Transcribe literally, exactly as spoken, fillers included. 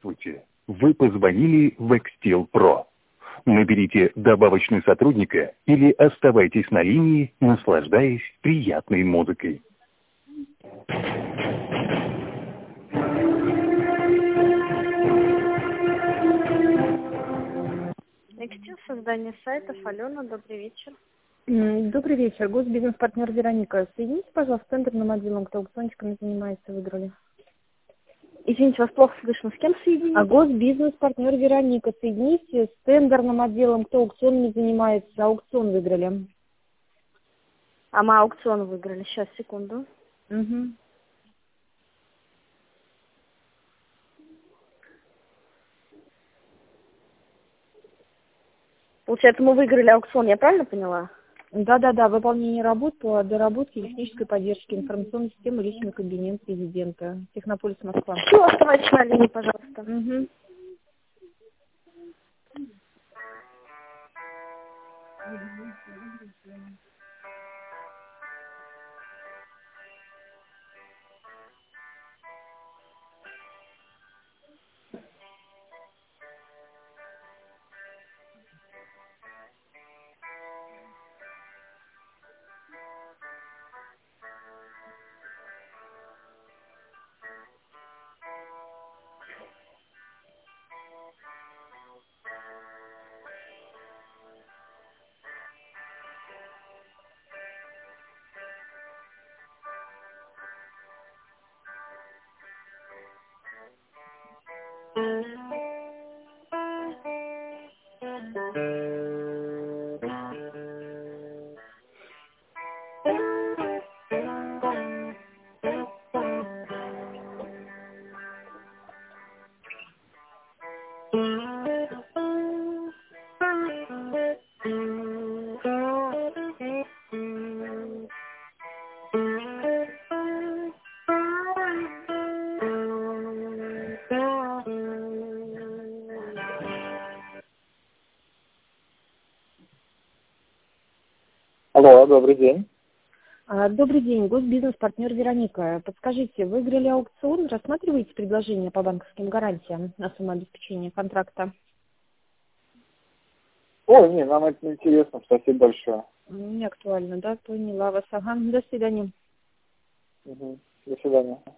Здравствуйте! Вы позвонили в Экстил Про. Наберите добавочный сотрудника или оставайтесь на линии, наслаждаясь приятной музыкой. Экстил, создание сайтов. Алена, добрый вечер. Добрый вечер. Госбизнес-партнер Вероника. Соедините, пожалуйста, с тендерным отделом, кто аукциончиками занимается, выиграли. Извините, вас плохо слышно. С кем соединить? А госбизнес-партнер Вероника. Соедините с тендерным отделом, кто аукционами занимается, аукцион выиграли. А мы аукцион выиграли. Сейчас, секунду. Угу. Получается, мы выиграли аукцион, я правильно поняла? Да-да-да, выполнение работ по доработке технической поддержки информационной системы личный кабинет президента. Технополис Москва. Все, оставайтесь на линии, пожалуйста. Угу. Алло, добрый день. Добрый день, госбизнес-партнер Вероника. Подскажите, выиграли аукцион, рассматриваете предложение по банковским гарантиям на самообеспечение контракта? Ой, не, нам это не интересно, спасибо большое. Не актуально, да? Поняла вас. Ага, до свидания. Угу. До свидания.